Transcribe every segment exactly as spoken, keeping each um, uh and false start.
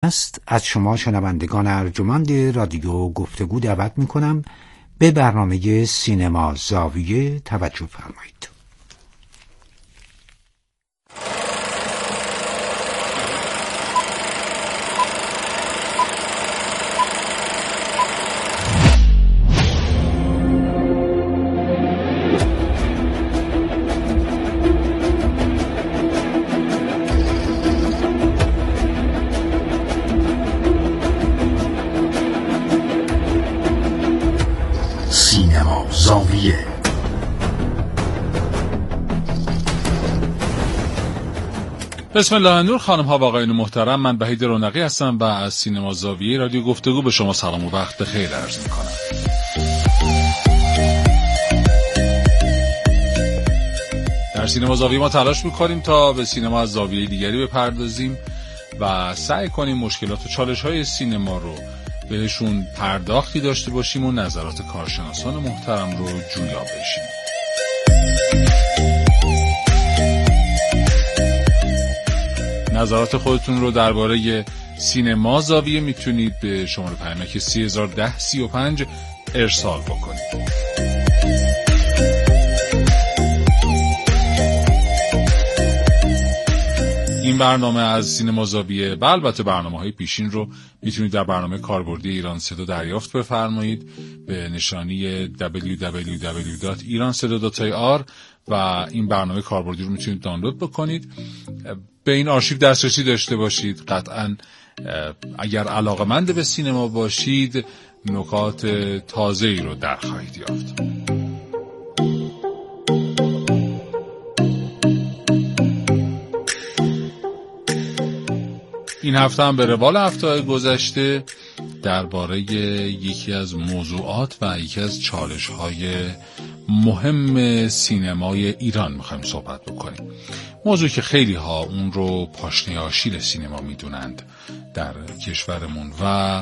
است. از شما شنوندگان ارجمند رادیو گفتگو دعوت میکنم به برنامه سینما زاویه توجه فرمایید. سینما زاویه. بسم الله الرحمن. خانم ها و آقایان محترم، من وحید رونقی هستم و از سینما زاویه رادیو گفتگو به شما سلام و وقت بخیر عرض می‌کنم. در سینما زاویه ما تلاش می‌کنیم تا به سینما از زاویه دیگری بپردازیم و سعی کنیم مشکلات و چالش‌های سینما رو بهشون پرداختی داشته باشیم و نظرات کارشناسان محترم رو جویا بشیم. نظرات خودتون رو درباره سینما زاویه میتونید به شماره پیامک سی هزار و ده سی و پنج ارسال بکنید. این برنامه از سینما زاویه و البته برنامه‌های پیشین رو میتونید در برنامه کاربردی ایران صدا دریافت بفرمایید به نشانی دبلیو دبلیو دبلیو دات ایران صدا دات آی آر و این برنامه کاربردی رو میتونید دانلود بکنید. به این آرشیو دسترسی داشته باشید. قطعاً اگر علاقه‌مند به سینما باشید نکات تازه‌ای رو در خواهید یافت. این هفته هم به روال هفته گذشته درباره یکی از موضوعات و یکی از چالش‌های مهم سینمای ایران می‌خوایم صحبت بکنیم. موضوعی که خیلی ها اون رو پاشنه آشیل سینما میدونند در کشورمون و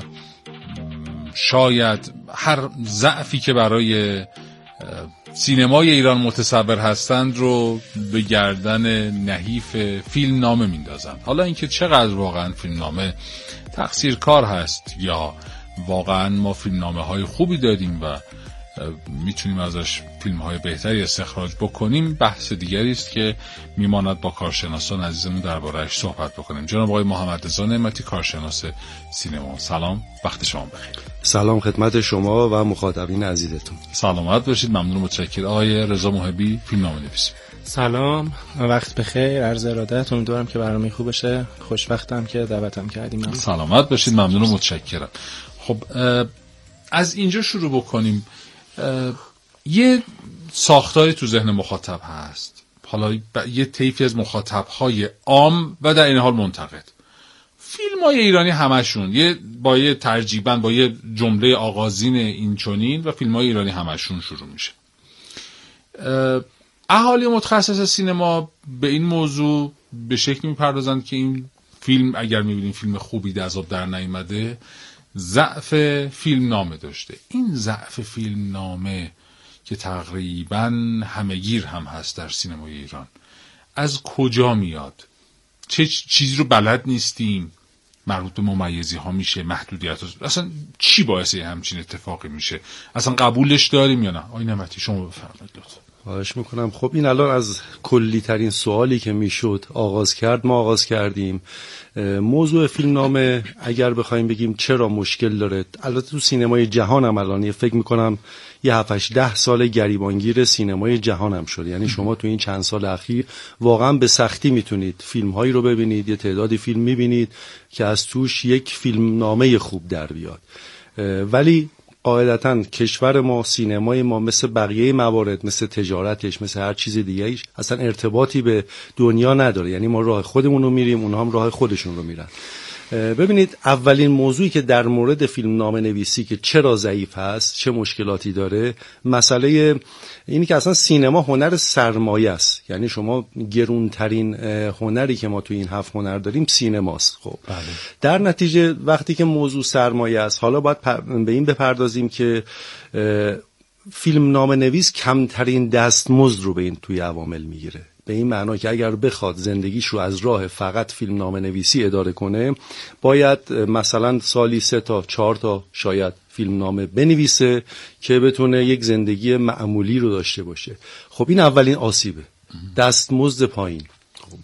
شاید هر ضعفی که برای سینمای ایران متصور هستند رو به گردن نحیف فیلم نامه میندازند. حالا اینکه چقدر واقعا فیلم نامه تقصیر کار هست یا واقعا ما فیلم نامه های خوبی داریم و میتونیم ازش فیلم های بهتری استخراج بکنیم بحث دیگری است که میماند با کارشناسان عزیزمون درباره‌اش صحبت بکنیم. جناب آقای محمد رضا نعمتی، کارشناس سینما، سلام، وقت شما بخیر. سلام خدمت شما و مخاطبین عزیزتون. سلامت باشید، ممنون و متشکرم. آقای رضا محبی، فیلمنامه‌نویس. سلام، وقت بخیر، عرض ارادت. امیدوارم که برنامه خوب بشه. خوشبختم که دعوتم کردیم. سلامت باشید، ممنون و متشکرم. خب از اینجا شروع بکنیم. یه ساختاری تو ذهن مخاطب هست، حالا یه طیفی از مخاطب‌های عام و در این حال منتقد. فیلم‌های ایرانی همشون یه با یه ترجیباً با یه جمله آغازین اینچنین و فیلم‌های ایرانی همشون شروع میشه. اهالی متخصص سینما به این موضوع به شکلی میپردازند که این فیلم اگر میبینیم فیلم خوبی دذاب در نیامده ضعف فیلم نامه داشته. این ضعف فیلم نامه که تقریباً همه‌گیر هم هست در سینمای ایران از کجا میاد؟ چه چیزی رو بلد نیستیم؟ مربوط به ممیزی ها میشه، محدودیت ها، اصلا چی باعث همچین اتفاقی میشه؟ اصلا قبولش داریم یا نه؟ آقای نعمتی شما بفرمایید لطفا. خواهش میکنم. خب این الان از کلی ترین سوالی که میشد آغاز کرد ما آغاز کردیم. موضوع فیلمنامه اگر بخوایم بگیم چرا مشکل داره، البته تو سینمای جهان هم الان فکر میکنم یه هفت ده سال گریبانگیر سینمای جهان هم شد. یعنی شما تو این چند سال اخیر واقعا به سختی میتونید فیلم هایی رو ببینید، یه تعدادی فیلم میبینید که از توش یک فیلمنامه خوب در بیاد. ولی قاعدتاً کشور ما، سینمای ما مثل بقیه موارد، مثل تجارتش، مثل هر چیز دیگه‌ایش اصلا ارتباطی به دنیا نداره. یعنی ما راه خودمون رو میریم، اونها هم راه خودشون رو میرن. ببینید اولین موضوعی که در مورد فیلم نامه نویسی که چرا ضعیف هست، چه مشکلاتی داره، مسئله اینی که اصلا سینما هنر سرمایه است. یعنی شما گرونترین هنری که ما تو این هفت هنر داریم سینماست. خب بله. در نتیجه وقتی که موضوع سرمایه است، حالا باید به این بپردازیم که فیلم نامه نویس کمترین دستمزد رو به این توی عوامل میگیره. به این معنا که اگر بخواد زندگیش رو از راه فقط فیلم نامه نویسی اداره کنه، باید مثلا سالی سه تا چهار تا شاید فیلم نامه بنویسه که بتونه یک زندگی معمولی رو داشته باشه. خب این اولین آسیبه، دستمزد پایین. خب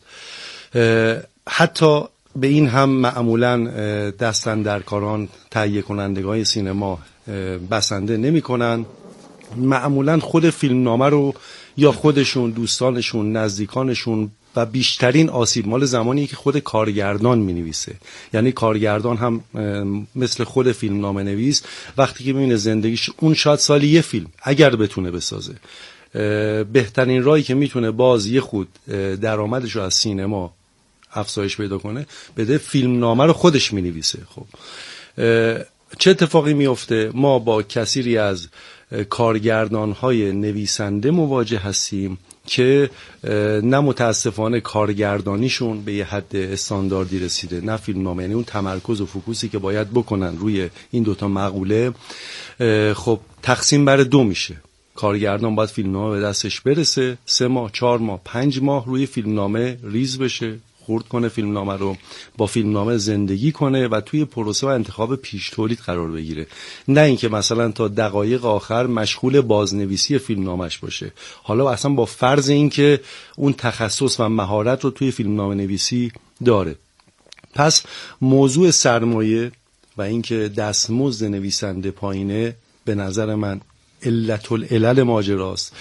حتی به این هم معمولا دستاندرکاران، تهیه کنندگان سینما بسنده نمی کنن. معمولا خود فیلم نامه رو یا خودشون، دوستانشون، نزدیکانشون و بیشترین آسیب مال زمانیه که خود کارگردان می نویسه. یعنی کارگردان هم مثل خود فیلم نامه نویس وقتی که ببینه زندگیش اون شاید سالی یه فیلم اگر بتونه بسازه، بهترین راهی که میتونه باز یه خود درآمدش رو از سینما افزایش پیدا کنه بده فیلم نامه رو خودش می نویسه. خب چه اتفاقی میفته؟ ما با کثیری از کارگردان‌های نویسنده مواجه هستیم که نه متاسفانه کارگردانیشون به یه حد استانداردی رسیده، نه فیلم نامه، یعنی اون تمرکز و فوکوسی که باید بکنن روی این دوتا مقوله خب تقسیم بر دو میشه. کارگردان باید فیلم نامه به دستش برسه، سه ماه، چهار ماه، پنج ماه روی فیلم نامه ریز بشه، خورد کنه فیلم نامه رو، با فیلم نامه زندگی کنه و توی پروسه و انتخاب پیش تولید قرار بگیره، نه اینکه مثلا تا دقایق آخر مشغول بازنویسی فیلم نامش باشه، حالا اصلا با فرض اینکه اون تخصص و مهارت رو توی فیلم نامه نویسی داره. پس موضوع سرمایه و اینکه دستمزد نویسنده پایینه به نظر من علت العلل ماجراست.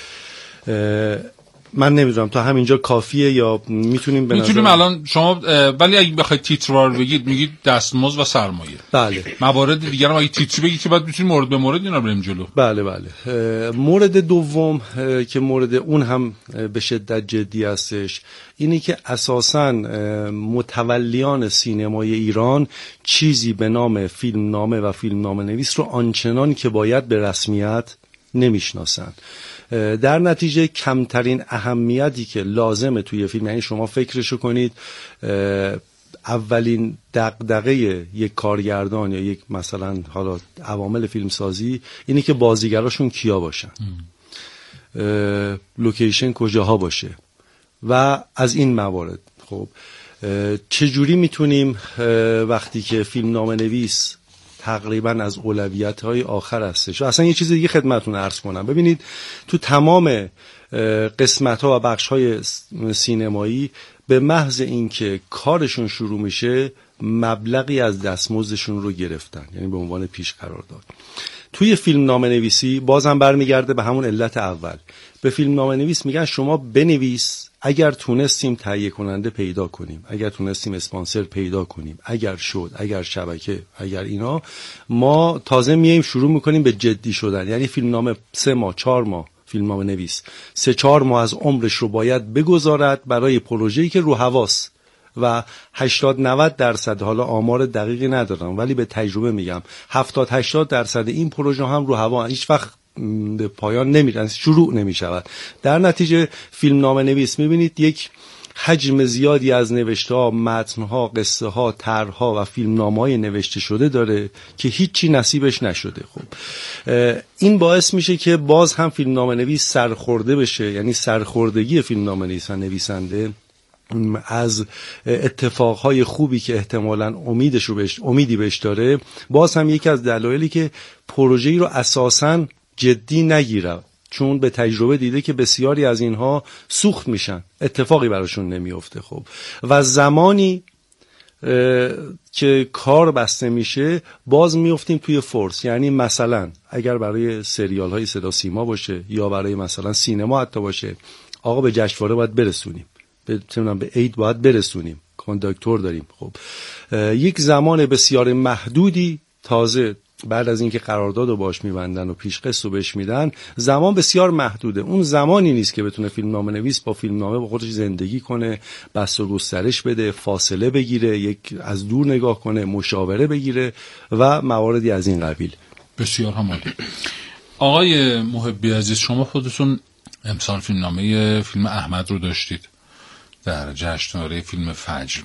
من نمیدونم تا همینجا کافیه یا میتونیم به میتونیم نظر... الان شما ولی اگه بخواید تیتروار بگید میگید دستمزد و سرمایه. بله. موارد دیگر هم اگه تیتر بگید که بعد میتونیم مورد به مورد اینا بریم جلو. بله بله. مورد دوم که مورد اون هم به شدت جدی هستش اینی که اساساً متولیان سینمای ایران چیزی به نام فیلم نامه و فیلم نامه نویس رو آنچنان که باید به رسمیت نمیشناسن. در نتیجه کمترین اهمیتی که لازمه توی فیلم، یعنی شما فکرشو کنید اولین دغدغه یک کارگردان یا یک مثلا حالا عوامل فیلمسازی اینه که بازیگراشون کیا باشن، لوکیشن کجاها باشه و از این موارد. خب چجوری میتونیم وقتی که فیلم نامه نویس تقریبا از اولویت‌های آخر هستش. اصلا یه چیز دیگه خدمتتون عرض کنم. ببینید تو تمام قسمت‌ها و بخش‌های سینمایی به محض اینکه کارشون شروع میشه مبلغی از دستمزدشون رو گرفتن، یعنی به عنوان پیش قرار داد. توی فیلم نامه نویسی بازم برمیگرده به همون علت اول. به فیلم نامه نویس میگن شما بنویس، اگر تونستیم تهیه کننده پیدا کنیم، اگر تونستیم اسپانسر پیدا کنیم، اگر شد، اگر شبکه، اگر اینا، ما تازه میایم شروع میکنیم به جدی شدن. یعنی فیلم نامه سه ماه، چهار ماه فیلم نامه نویس سه چهار ماه از عمرش رو باید بگذارد برای پروژه‌ای که رو حواس و هشتاد نود درصد، حالا آمار دقیقی ندارم ولی به تجربه میگم هفتاد هشتاد درصد این پروژه هم رو هوا هیچ وقت به پایان نمیرن، شروع نمیشود. در نتیجه فیلم نامه نویس میبینید یک حجم زیادی از نوشته ها، متن ها، قصه ها، طرح‌ها و فیلم نامه‌های نوشته شده داره که هیچی نصیبش نشده. خب این باعث میشه که باز هم فیلم نامه نویس سرخورده بشه، یعنی سرخوردگی فیلم نامه نویس نویسنده از اتفاقهای خوبی که احتمالاً امیدش رو بهش امیدی بهش داره، باز هم یکی از دلایلی که پروژه‌ای رو اساساً جدی نگیره، چون به تجربه دیده که بسیاری از اینها سوخت میشن، اتفاقی براشون نمیفته. خب و زمانی که کار بسته میشه باز میفتیم توی فورس. یعنی مثلا اگر برای سریال های صدا سیما باشه یا برای مثلا سینما حتی باشه، آقا به جشنواره باید برسونیم، به به عید باید برسونیم، کانداکتور داریم. خب یک زمان بسیار محدودی، تازه بعد از اینکه قرارداد رو باش میبندن و پیش قسط رو بهش میدن، زمان بسیار محدوده. اون زمانی نیست که بتونه فیلم نامه نویس با فیلم نامه با خودش زندگی کنه، بس و گسترش بده، فاصله بگیره، یک از دور نگاه کنه، مشاوره بگیره و مواردی از این قبیل. بسیار همالی. آقای محبی عزیز، شما خودتون امسال فیلم نامه فیلم احمد رو داشتید در جشنواره فیلم فجر.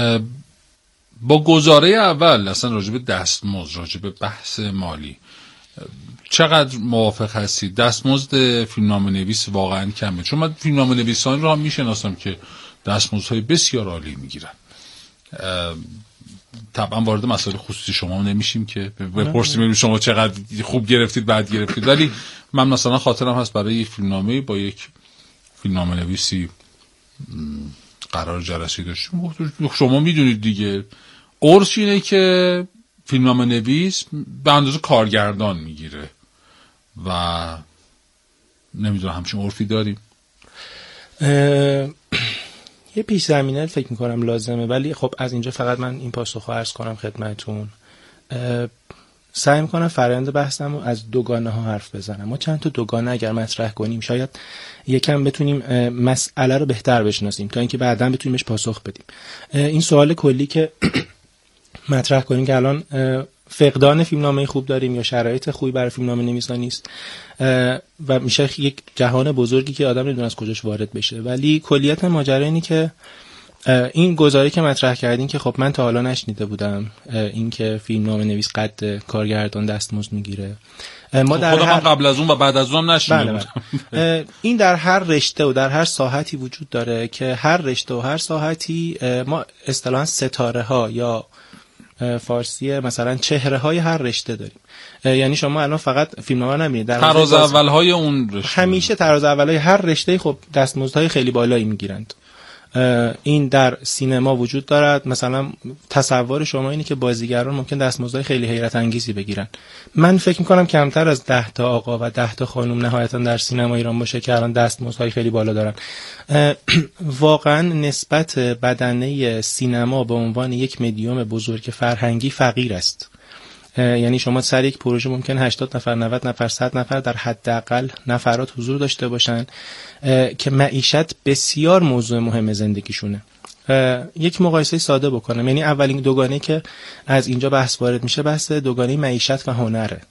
با گزاره اول اصلا راجب دستمزد، راجب بحث مالی، چقدر موافق هستید دستمزد فیلمنامه نویس واقعا کمه؟ چون من فیلمنامه نویسان رو هم میشناسم که دستمزدهای بسیار عالی میگیرن. طبعا وارد مسائل خصوصی شما نمیشیم که بپرسیم شما چقدر خوب گرفتید بعد گرفتید، ولی من مثلا خاطرم هست برای یک فیلمنامه با یک فیلمنامه نویسی قرار جلسه داشتیم. شما میدونید دیگه عرف اینه که فیلمنامه نویس به اندازه کارگردان میگیره و نمیدونم همچین عرفی داریم. یه پیش زمینه فکر میکنم لازمه، ولی خب از اینجا فقط من این پاسخو عرض کنم خدمتون. سعی میکنم فرآیند بحثم رو از دوگانه ها حرف بزنم. ما چند تا دوگانه اگر مطرح کنیم شاید یکم بتونیم مسئله رو بهتر بشناسیم تا اینکه بعداً بتونیم بهش پاسخ بدیم. این سوال کلی که مطرح کنیم که الان فقدان فیلمنامه خوب داریم یا شرایط خوبی برای فیلمنامه نویسان نیست و میشه یک جهان بزرگی که آدم نمیدونه از کجاش وارد بشه. ولی کلیت ماجرا اینه که این گزاره که مطرح کردین که خب من تا حالا نشنیده بودم این که فیلمنامه نویس قد کارگردان دستمزد میگیره. ما در خودم هر... قبل از اون و بعد از اون هم نشنیده بله بودم. این در هر رشته و در هر ساحتی وجود داره که هر رشته و هر ساحتی ما اصطلاحاً ستاره ها یا فارسی مثلا چهره های هر رشته داریم. یعنی شما الان فقط فیلمنامه نمیبینید، در تراز اول های اون رشته همیشه تراز اول های هر رشته خب دستمزدهای خیلی بالایی میگیرند. این در سینما وجود دارد. مثلا تصور شما اینه که بازیگران ممکن دستمزدهای خیلی حیرت انگیزی بگیرن. من فکر میکنم کمتر از ده تا آقا و ده تا خانم نهایتا در سینما ایران باشه که الان دستمزدهای خیلی بالا دارن. واقعا نسبت بدنه سینما به عنوان یک مدیوم بزرگ فرهنگی فقیر است. یعنی شما سر یک پروژه ممکن هشتاد نفر، نود نفر، صد نفر در حداقل نفرات حضور داشته باشن که معیشت بسیار موضوع مهم زندگیشونه. یک مقایسه ساده بکنم، یعنی اولین دوگانه که از اینجا بحث وارد میشه بحث دوگانه معیشت و هنره.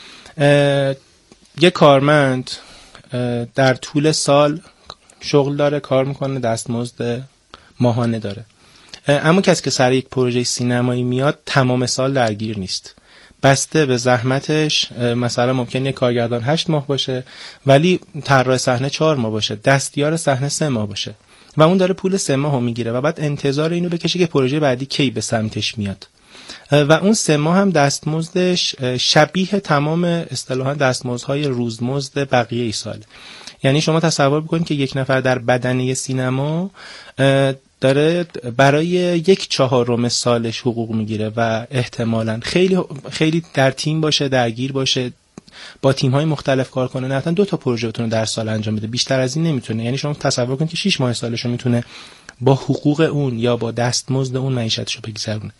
یک کارمند در طول سال شغل داره، کار میکنه، دستمزد ماهانه داره. اما کسی که سر یک پروژه سینمایی میاد تمام سال درگیر نیست. بسته به زحمتش مثلا ممکنه یک کارگردان هشت ماه باشه ولی طراح صحنه چهار ماه باشه، دستیار صحنه سه ماه باشه و اون داره پول سه ماه رو میگیره و بعد انتظار اینو بکشه که پروژه بعدی کی به سمتش میاد و اون سه ماه هم دستمزدش شبیه تمام اصطلاحاً دستمزدهای روزمزد بقیه سال. یعنی شما تصور بکنید که یک نفر در بدنه سینما داره برای یک چهارم سالش حقوق میگیره و احتمالاً خیلی خیلی در تیم باشه، درگیر باشه، با تیم‌های مختلف کار کنه، نه حتما دو تا پروژه بتونه در سال انجام بده، بیشتر از این نمیتونه. یعنی شما تصور کنید که شش ماه سالش رو میتونه با حقوق اون یا با دستمزد اون معیشتش رو بگذرونه.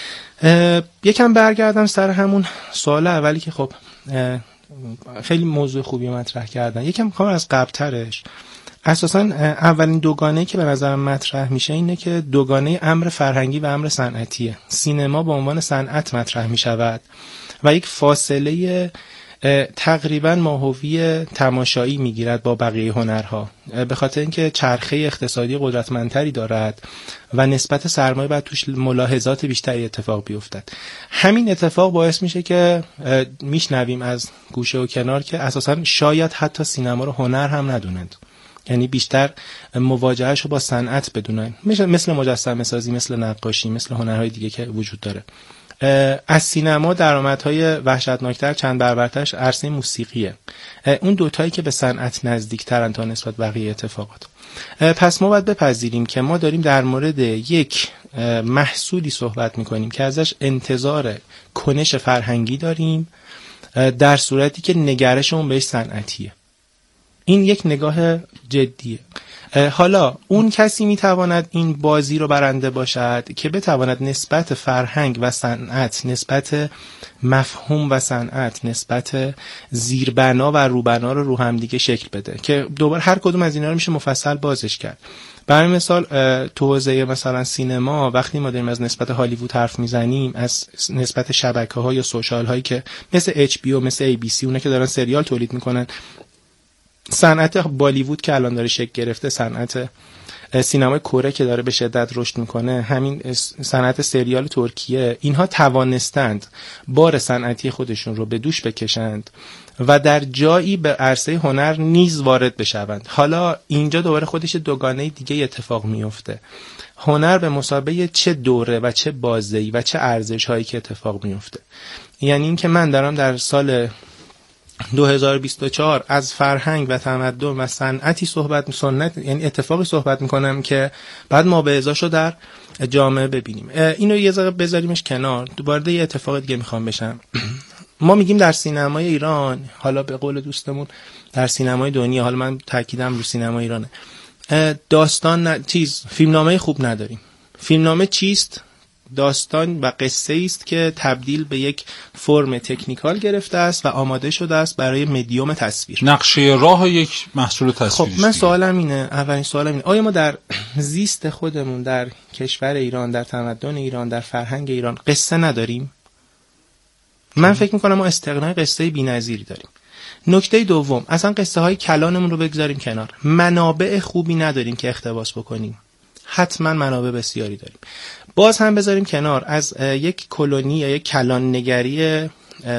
یکم برگردم سر همون سوال اولی که خب خیلی موضوع خوبی مطرح کردن. یکم کار از قبل‌ترش، اساساً اولین دوگانه‌ای که به نظرم مطرح میشه اینه که دوگانه امر فرهنگی و امر صنعتیه. سینما به عنوان صنعت مطرح میشود و یک فاصله تقریباً ماهوی تماشایی میگیرد با بقیه هنرها، به خاطر اینکه چرخه اقتصادی قدرتمندتری دارد و نسبت سرمایه باید توش ملاحظات بیشتری اتفاق بیفتد. همین اتفاق باعث میشه که میشنویم از گوشه و کنار که اساساً شاید حتی سینما رو هنر هم ندونند، یعنی بیشتر مواجههش رو با صنعت بدونن، مثل مجسمه سازی، مثل نقاشی، مثل هنرهای دیگه که وجود داره. از سینما درآمدهای وحشتناکتر چند برابرترش عرصه موسیقیه. اون دوتایی که به صنعت نزدیکترن تا نسبت بقیه اتفاقات. پس ما باید بپذیریم که ما داریم در مورد یک محصولی صحبت میکنیم که ازش انتظار کنش فرهنگی داریم، در صورتی که نگرش اون بهش صنعتیه. این یک نگاه جدیه. حالا اون کسی میتواند این بازی رو برنده باشد که بتواند نسبت فرهنگ و صنعت، نسبت مفهوم و صنعت، نسبت زیربنا و روبنا رو رو هم دیگه شکل بده که دوباره هر کدوم از اینا رو میشه مفصل بازش کرد. برای مثال تو حوزه مثلا سینما وقتی ما داریم از نسبت هالیوود حرف میزنیم، از نسبت شبکه‌ها یا سوشال هایی که مثل اچ بی او، مثل ای بی سی، اونا که دارن سریال تولید میکنن، صنعت بالیوود که الان داره شکل گرفته، صنعت سینمای کره که داره به شدت رشد میکنه، همین صنعت سریال ترکیه، اینها توانستند بار صنعتی خودشون رو به دوش بکشند و در جایی به عرصه هنر نیز وارد بشوند. حالا اینجا دوباره خودش دوگانه دیگه اتفاق میفته. هنر به مثابه چه دوره و چه بازه‌ای و چه ارزش هایی که اتفاق میفته. یعنی اینکه من دارم در سال دو هزار و بیست و چهار از فرهنگ و تمدن و صنعتی صحبت سنت یعنی اتفاقی صحبت میکنم که بعد ما به ازاشو در جامعه ببینیم. اینو یه ذره بذاریمش کنار، دوباره یه اتفاق دیگه میخوام بشم. ما میگیم در سینمای ایران، حالا به قول دوستمون در سینمای دنیا، حالا من تاکیدم رو سینمای ایرانه، داستان ن... چیز فیلمنامه خوب نداریم. فیلمنامه چیست؟ داستان و قصه است که تبدیل به یک فرم تکنیکال گرفته است و آماده شده است برای مدیوم تصویر. نقشه راه یک محصول تصویری. خب من سوالم اینه، اولین سوالم اینه، آیا ما در زیست خودمون، در کشور ایران، در تمدن ایران، در فرهنگ ایران قصه نداریم؟ من فکر میکنم ما استغنای قصه بی‌نظیری داریم. نکته دوم، اصلا قصه های کلانمون رو بگذاریم کنار، منابع خوبی نداریم که اقتباس بکنیم. حتما منابع بسیاری داریم. باز هم بذاریم کنار، از یک کلونی یا یک کلان نگری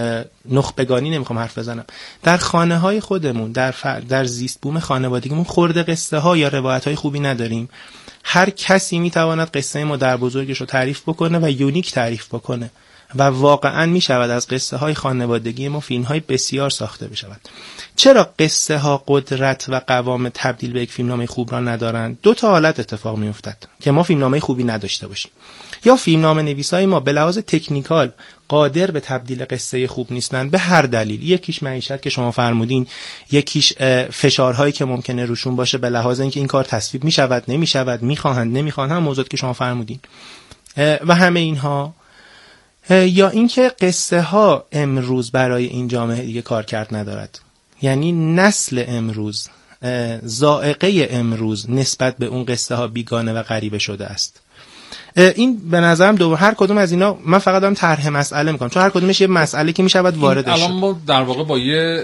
نخبگانی نمیخوام حرف بزنم، در خانه های خودمون، در ف... در زیست بوم خانوادگیمون خورده قصه ها یا روایت های خوبی نداریم. هر کسی میتواند قصه مادر بزرگش رو تعریف بکنه و یونیک تعریف بکنه و واقعا می شود از قصه های خانوادگی ما فیلم های بسیار ساخته بشود. چرا قصه ها قدرت و قوام تبدیل به یک فیلمنامه خوب را ندارند؟ دو تا حالت اتفاق می افتد که ما فیلمنامه خوبی نداشته باشیم. یا فیلمنامه نویسای ما به لحاظ تکنیکال قادر به تبدیل قصه خوب نیستند به هر دلیل، یکیش معیشت که شما فرمودین، یکیش فشارهایی که ممکنه روشون باشه به لحاظ اینکه این کار تصویب می شود نمی شود، می خواهند نمی خواهند، هم موضوعاتی که شما فرمودین و همه اینها، یا اینکه قصه ها امروز برای این جامعه دیگه کار کرد ندارد. یعنی نسل امروز، ذائقه امروز نسبت به اون قصه ها بیگانه و غریبه شده است. این به نظرم دو هر کدوم از اینا، من فقط دارم طرح مسئله میکنم چون هر کدومش یه مسئله که میشود واردش شد. الان ما در واقع با یه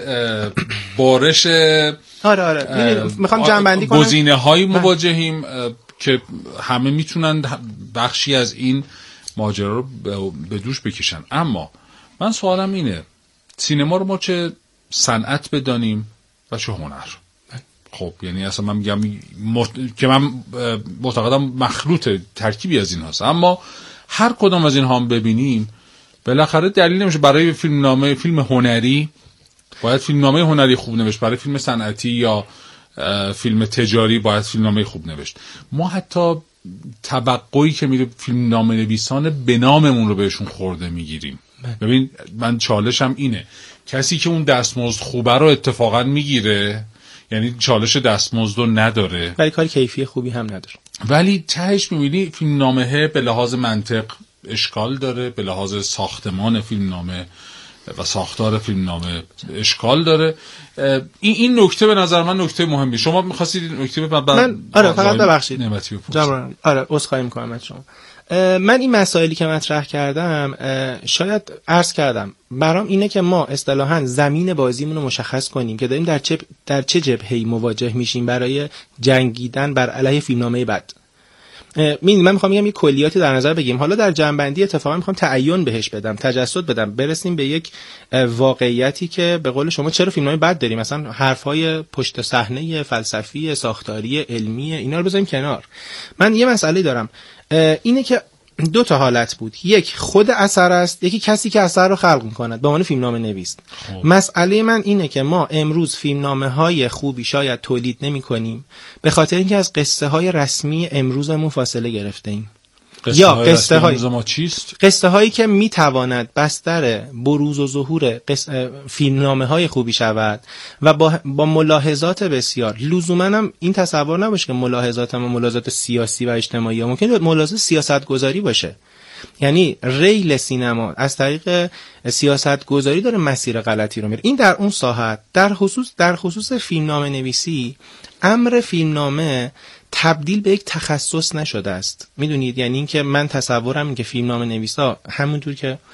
بارش آره آره میخوام جمع‌بندی کنم، گزینه‌های مواجهیم که همه میتونن بخشی از این ماجرا رو به دوش بکشن. اما من سوالم اینه، سینما رو ما چه صنعت بدانیم و چه هنر؟ خب یعنی اصلا من میگم مت... که من معتقدم مخلوط ترکیبی از این هست، اما هر کدام از اینها هم ببینیم بالاخره دلیل نمیشه برای فیلمنامه فیلم هنری باید فیلمنامه هنری خوب نوشت، برای فیلم صنعتی یا فیلم تجاری باید فیلمنامه خوب نوشت. ما حتی توقعی که میره فیلمنامه نویسان به ناممون رو بهشون خورده میگیریم. ببین من چالشم اینه، کسی که اون دستمزد خوبه رو اتفاقا میگیره، یعنی چالش دستمزد رو نداره ولی کاری کیفی خوبی هم نداره، ولی تهش میبینی فیلمنامه به لحاظ منطق اشکال داره، به لحاظ ساختمان فیلمنامه و ساختار فیلمنامه اشکال داره. این این نکته به نظر من نکته مهمی. شما می‌خواستید نکته بعد من آره فقط ببخشید نعمتی بپرسید. آره عذرخواهی می‌کنم از شما. من این مسائلی که مطرح کردم شاید عرض کردم برام اینه که ما اصطلاحاً زمین بازیمون رو مشخص کنیم که داریم در چه در چه جبهه‌ای مواجه میشیم برای جنگیدن بر علیه فیلمنامه بد. من میخوام بگم یه کلیاتی در نظر بگیم، حالا در جنبندی اتفاقا میخوام تعین بهش بدم، تجسد بدم، برسیم به یک واقعیتی که به قول شما چرا فیلم‌های بد داریم، مثلا حرف‌های پشت صحنه فلسفی، ساختاری، علمی، اینا رو بذاریم کنار. من یه مسئله دارم، اینه که دو تا حالت بود، یک خود اثر است، یکی کسی که اثر رو خلق می‌کند به عنوان فیلمنامه نویس. خب. مسئله من اینه که ما امروز فیلمنامه‌های خوبی شاید تولید نمی‌کنیم به خاطر اینکه از قصه های رسمی امروزمون فاصله گرفته ایم. یا قصه های ما چیست؟ قصه هایی که میتواند بستر بروز و ظهور فیلمنامه های خوبی شود و با, با ملاحظات بسیار، لزوما هم این تصور نباشه که ملاحظات ما ملاحظات سیاسی و اجتماعی ها، ممکنه ملاحظات سیاست گذاری باشه. یعنی ریل سینما از طریق سیاست گذاری داره مسیر غلطی رو میره. این در اون ساحت. در خصوص در خصوص فیلمنامه نویسی، امر فیلمنامه تبدیل به یک تخصص نشده است. میدونید، یعنی این که من تصورم این که فیلمنامه نویسا همونطور که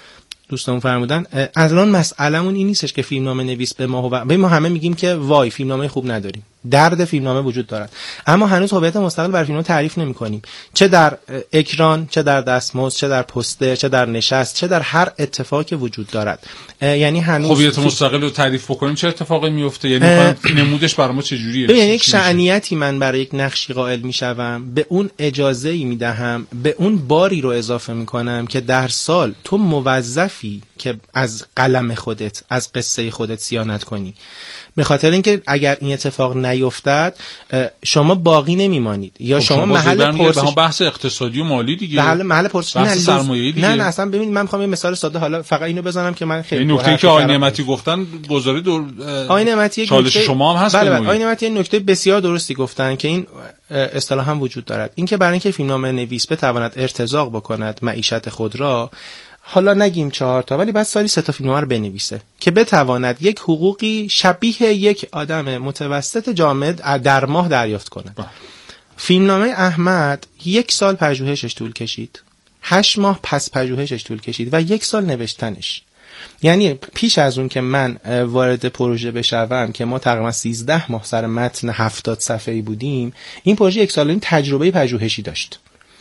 دوستمون فرمودن، الان مسئلهمون این نیستش که فیلمنامه نویس به ما و ما همه میگیم که وای فیلمنامه خوب نداریم، درد فیلمنامه وجود دارد، اما هنوز هویت مستقل برای فیلمنامه تعریف نمی‌کنیم، چه در اکران، چه در دستمزد، چه در پوستر، چه در نشست، چه در هر اتفاقی وجود دارد. یعنی هنوز هویت مستقل رو تعریف بکنیم چه اتفاقی میفته؟ یعنی نمودش برای ما چه جوریه؟ یعنی یک شأنیتی من برای یک نقشی قائل میشم، به اون اجازه‌ای میدهم، به اون باری رو اضافه میکنم که در سال تو موظفی که از قلم خودت، از قصه خودت صیانت کنی، به خاطر اینکه اگر این اتفاق نیفتد شما باقی نمیمانید یا شما, شما محل پرسش بحث اقتصادی و مالی دیگه، محل محل پرسش بحث سرمایه‌ای دیگه. نه نه اصلا ببینید من میخوام یه مثال ساده حالا فقط اینو بزنم که من خیلی این نکته که آقای نعمتی گفتن گزاره دور آقای نعمتی چالش شما هم هست. بله بله آقای نعمتی این نکته بسیار درستی گفتن که این اصطلاح هم وجود دارد، این که برای اینکه فیلمنامه نویس بتواند ارتزاق بکند معیشت خود را، حالا نگیم چهار تا ولی بعد سالی سه تا فیلمنامه رو بنویسه که بتواند یک حقوقی شبیه یک آدم متوسط جامعه در ماه دریافت کند. فیلمنامه احمد یک سال پژوهشش طول کشید، هشت ماه پس پژوهشش طول کشید و یک سال نوشتنش. یعنی پیش از اون که من وارد پروژه بشوم که ما تقریبا سیزده ماه سر متن هفتاد صفحه‌ای بودیم، این پروژه یک سال این تجربه پژوهشی داشت.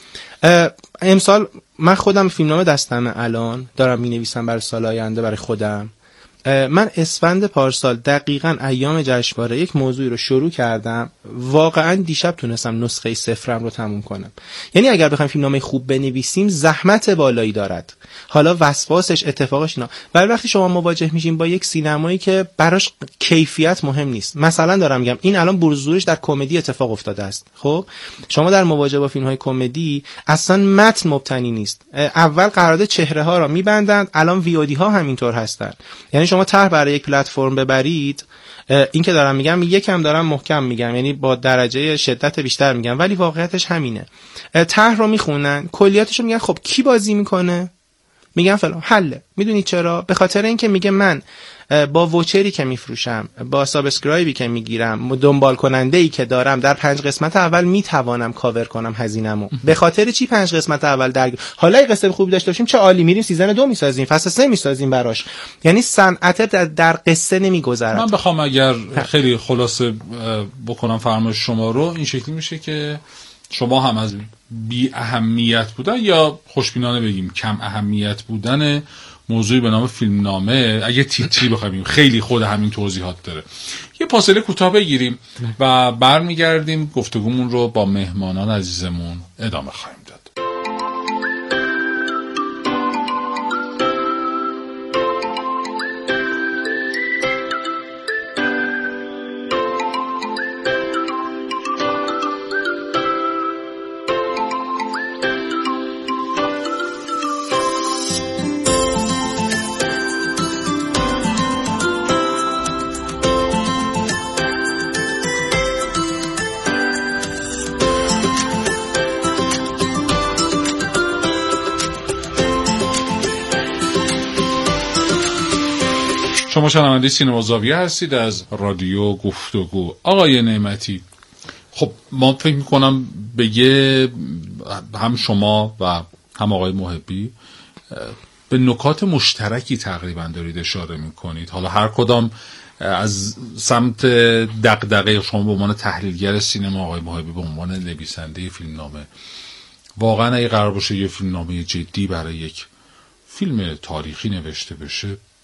امسال من خودم فیلمنامه دستمه، الان دارم می‌نویسم برای سال آینده برای خودم. من اسفند پارسال دقیقاً ایام جشنواره یک موضوعی رو شروع کردم، واقعاً دیشب تونستم نسخه صفرم رو تموم کنم. یعنی اگر بخوایم فیلمنامه خوب بنویسیم زحمت بالایی دارد، حالا وسواسش اتفاقش اینا، ولی وقتی شما مواجه میشین با یک سینمایی که براش کیفیت مهم نیست، مثلا دارم میگم این الان بروزورش در کمدی اتفاق افتاده است، خب شما در مواجهه با فیلم‌های کمدی اصلا متن مبتنی نیست، اول قرارداد چهره ها را میبندند، الان وی او دی ها همینطور هستن. یعنی شما طرح برای یک پلتفرم ببرید، این که دارم میگم یکم دارم محکم میگم، یعنی با درجه شدت بیشتر میگم، ولی واقعیتش همینه. طرح رو میخونن، کلیاتش رو میگن خب کی بازی میکنه، میگن فلان، حله. میدونید چرا؟ به خاطر اینکه میگه من با ووچری که میفروشم، با سابسکرایبی که میگیرم، دنبال کننده ای که دارم، در پنج قسمت اول میتوانم کاور کنم هزینه‌مو. به خاطر چی پنج قسمت اول درگ؟ حالا اگه قصه خوبی داشته باشیم چه عالی، میریم سیزن دو میسازیم، فصل سه میسازیم براش. یعنی صنعت در, در قصه نمیگذرد. من بخوام اگر خیلی خلاصه بکنم فرمایش شما رو، این شکلی میشه که شما هم از بی اهمیت بودن یا خوشبینانه بگیم کم اهمیت بودن موضوعی به نام فیلمنامه، اگه تیتری بخوایم خیلی خود همین توضیحات داره، یه فاصله کوتاه بگیریم و برمیگردیم گفتگومون رو با مهمانان عزیزمون ادامه خواهیم داد. شما شنونده سینما زاویه هستید از رادیو گفتگو. آقای نعمتی، خب ما فکر میکنم بگه هم شما و هم آقای محبی به نکات مشترکی تقریبا دارید اشاره میکنید، حالا هر کدام از سمت دغدغه شما به عنوان تحلیلگر سینما، آقای محبی به عنوان نویسنده فیلمنامه. واقعا اگه قرار باشه یه فیلمنامه جدی برای یک فیلم تاریخی نوشته بشه،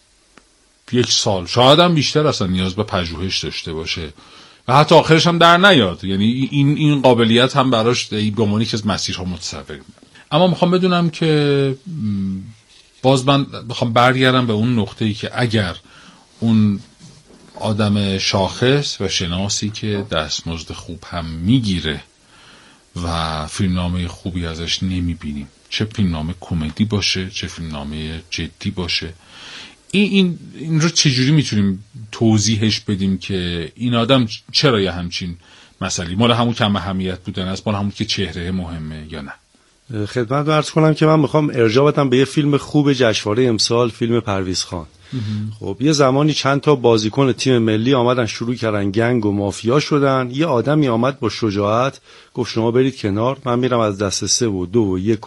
یک سال شاید هم بیشتر اصلا نیاز به پژوهش داشته باشه و حتی آخرش هم در نیاد. یعنی این این قابلیت هم براش به عنوان یکی از مسیرها متصور. اما میخوام بدونم که باز من میخوام برگردم به اون نقطه‌ای که اگر اون آدم شاخص و شناسی که دستمزد خوب هم میگیره و فیلمنامه خوبی ازش نمیبینیم، چه فیلمنامه کمدی باشه چه فیلمنامه جدی باشه، این این این رو چجوری میتونیم توضیحش بدیم که این آدم چرا یه همچین مسئله، مال همون کم اهمیت بودن است، مال همون که چهره مهمه یا نه؟ خدمت عرض کنم که من میخوام ارجاع بدم به یه فیلم خوب جشنواره امسال، فیلم پرویز خان. خب یه زمانی چند تا بازیکن تیم ملی آمدن شروع کردن گنگ و مافیا شدن، یه آدمی آمد با شجاعت گفت شما برید کنار، من میرم از دست سه و دو و یک و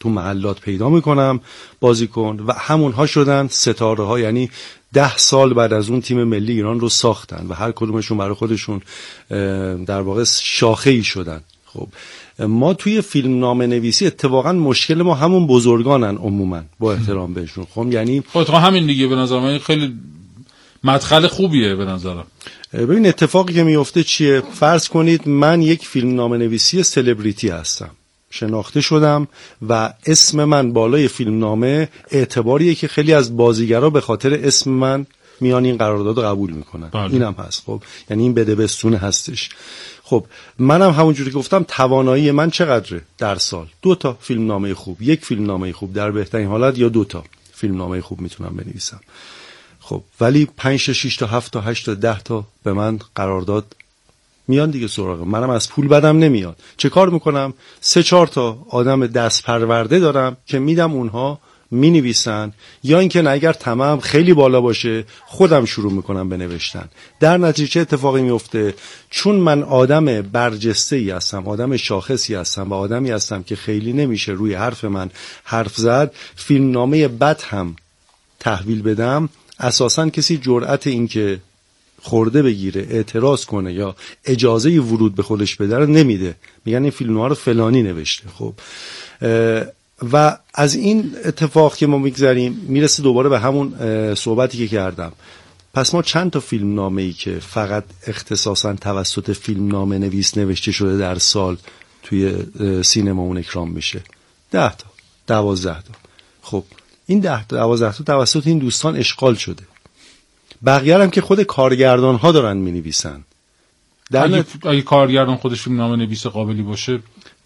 تو محلات پیدا میکنم بازیکن و همونها شدن ستاره ها. یعنی ده سال بعد از اون تیم ملی ایران رو ساختن و هر کدومشون برای خودشون در واقع شاخه ای شدن. خب ما توی فیلم نامه نویسی اتفاقا مشکل ما همون بزرگانن عموما، با احترام بهشون. خب یعنی خب همین دیگه به نظر من خیلی مدخل خوبیه به نظرم. ببین اتفاقی که میفته چیه؟ فرض کنید من یک فیلم نامه نویسی سلبریتی هستم، شناخته شدم و اسم من بالای فیلم نامه اعتباریه که خیلی از بازیگرا به خاطر اسم من میان این قرارداد قبول میکنن. بله. اینم هست. خب یعنی این بده بستونه هستش. خب منم همونجوری که گفتم توانایی من چقدره در سال؟ دو تا فیلم نامه خوب، یک فیلم نامه خوب در بهترین حالت، یا دو تا فیلم نامه خوب میتونم بنویسم. خب ولی پنج تا شش تا هفت تا هشت تا ده تا به من قرارداد میان دیگه سراغ منم، از پول بدم نمیاد. چه کار میکنم؟ سه چهار تا آدم دست پرورده دارم که میدم اونها مینویسن، یا اینکه نه اگر طمعم خیلی بالا باشه خودم شروع میکنم به نوشتن. در نتیجه اتفاقی میفته چون من آدم برجسته‌ای هستم، آدم شاخصی هستم و آدمی هستم که خیلی نمیشه روی حرف من حرف زد، فیلمنامه بد هم تحویل بدم اساساً کسی جرأت این که خورده بگیره، اعتراض کنه یا اجازه ورود به خودش بده رو نمیده. میگن این فیلم‌ها رو فلانی نوشته. خب و از این اتفاق که ما میگذریم میرسه دوباره به همون صحبتی که کردم. پس ما چند تا فیلم نامه‌ای که فقط اختصاصاً توسط فیلم نامه نویس نوشته شده در سال توی سینما اون اکرام میشه؟ ده تا، دوازده تا. خب این ده تا دوازده تا توسط این دوستان اشغال شده. بقیه هم که خود کارگردان ها دارن می نویسن. در اگه, نت... اگه کارگردان خودش فیلم نامه نویس قابلی باشه،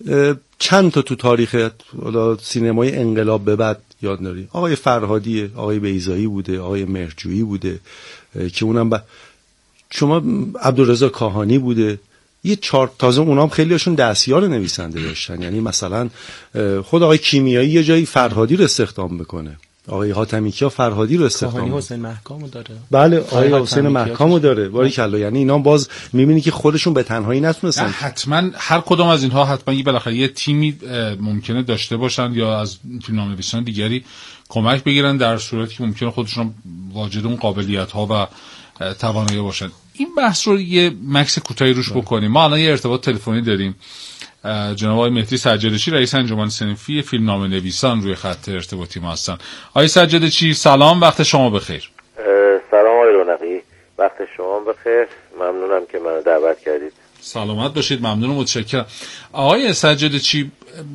چند تا تو تاریخ سینمای انقلاب به بعد یاد داری؟ آقای فرهادی، آقای بیضایی بوده، آقای مهرجویی بوده که اونم با شما عبدالرضا کاهانی بوده. یه چهار تازه اونام خیلی هاشون دستیار نویسنده داشتن. یعنی مثلا خود آقای کیمیایی یه جایی فرهادی رو استخدام میکنه، آقای حاتمیکیا فرهادی رو استخدام کاهانی حسین محکامو داره. بله آقای حسین محکامو داره. باریکلا. یعنی اینا باز میبینی که خودشون به تنهایی نتونستن. حتما هر کدوم از اینها حتما یه بالاخره یه تیمی ممکنه داشته باشن یا از فیلمنامه‌نویسان دیگری کمک بگیرن در صورتی که ممکنه خودشون واجد اون قابلیت ها و توانایی باشن. این بحث رو یه مکس کوتاهی روش بکنیم. ما الان یه ارتباط تلفنی داریم. جناب آقای مهدی سجادچی رئیس انجمن صنفی فیلمنامه نویسان روی خط ارتباطی ما هستن. آقای سجادچی سلام، وقت شما بخیر. سلام آقای رونقی، وقت شما بخیر. ممنونم که منو دعوت کردید. سلامت باشید. ممنون و متشکرم. آقای سجادچی،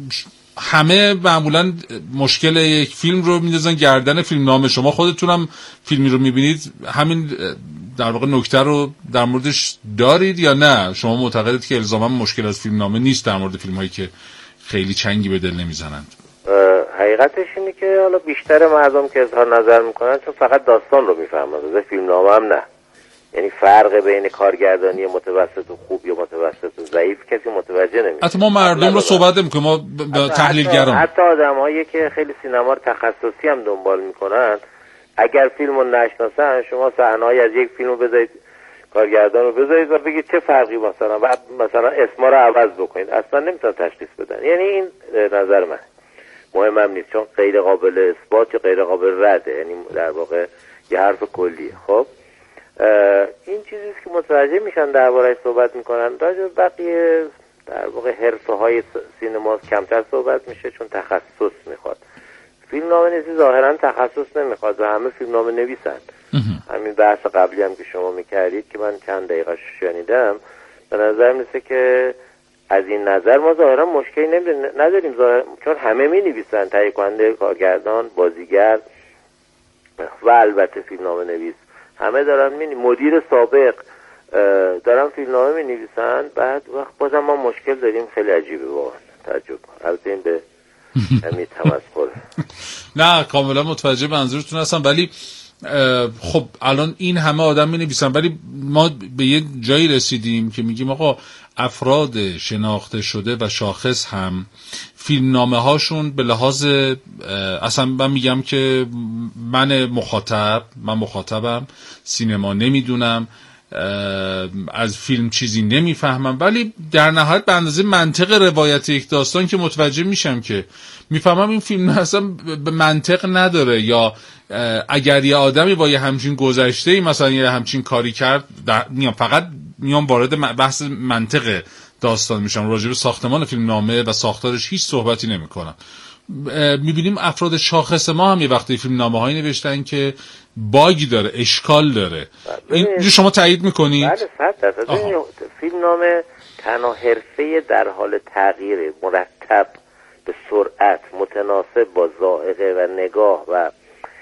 همه معمولا مشکل یک فیلم رو میندازن گردن فیلمنامه. شما خودتونم فیلمی رو میبینید، همین در واقع نکته رو در موردش دارید یا نه؟ شما معتقدید که الزاما مشکل از فیلمنامه نیست در مورد فیلم‌هایی که خیلی چنگی به دل نمیزنند؟ حقیقتش اینه که حالا بیشتر مردم که اظهار نظر میکنن چون فقط داستان رو میفهمن، از فیلمنامه هم نه. یعنی فرق بین کارگردانی متوسط و خوب یا متوسط و ضعیف کسی متوجه نمیشه. حتی ما مردم رو صحبت نمی‌کنیم، ما با تحلیلگران، حتی آدمایی که خیلی سینما رو تخصصی هم دنبال میکنن، اگر فیلمو نشناسن شما صحنه‌ای از یک فیلمو بذارید، کارگردان رو بذارید و بگید چه فرقی مثلا بعد مثلا اسما رو عوض بکنید، اصلا نمیتونن تشخیص بدن. یعنی این نظر من مهمم نیست چون غیر قابل اثبات یا غیر قابل رده، یعنی در واقع یه حرف کلیه. خب این چیزی که متوجه میشن درباره‌اش صحبت میکنن. راجع به بقیه در واقع حرفه‌های سینما کمتر صحبت میشه چون تخصص میخواد. فیلمنامه نویسی ظاهرا تخصص نمیخواد و همه فیلمنامه نویسن. همین بحث قبلی هم که شما میکردید که من چند دقیقه شنیدم، به نظر میسه که از این نظر ما ظاهرا مشکلی نداریم ظاهرا، چون همه مینویسن، تهیه کننده، کارگردان، بازیگر و البته فیلمنامه نویس همه دارن می مدیر سابق دارن فیلمنامه مینویسن. بعد وقت بازم ما مشکل داریم. خیلی عجیبه واقعا، تعجب. البته این به همین تمسخر. نه کاملا متوجه منظورتون هستم، ولی خب الان این همه آدم می نویسن، ولی ما به یه جایی رسیدیم که میگیم آقا افراد شناخته شده و شاخص هم فیلمنامه هاشون به لحاظ اصلا من میگم که من مخاطب من مخاطبم سینما نمیدونم، از فیلم چیزی نمیفهمم، ولی در نهایت به اندازه منطق روایت یک داستان که متوجه میشم که میفهمم این فیلم اصلا به منطق نداره، یا اگر یه آدمی با یه همچین گذشته‌ای مثلا یه همچین کاری کرد، میام فقط میام وارد بحث منطق داستان میشم، راجع به ساختمان فیلم نامه و ساختارش هیچ صحبتی نمیکنم. میبینیم افراد شاخص ما هم یه وقتی فیلم نامه هایی نوشتن که باگی داره، اشکال داره. این شما تایید میکنید؟ بله صد درصد. فیلم نامه تنها حرفه در حال تغییر، مرتب به سرعت متناسب با ذائقه و نگاه و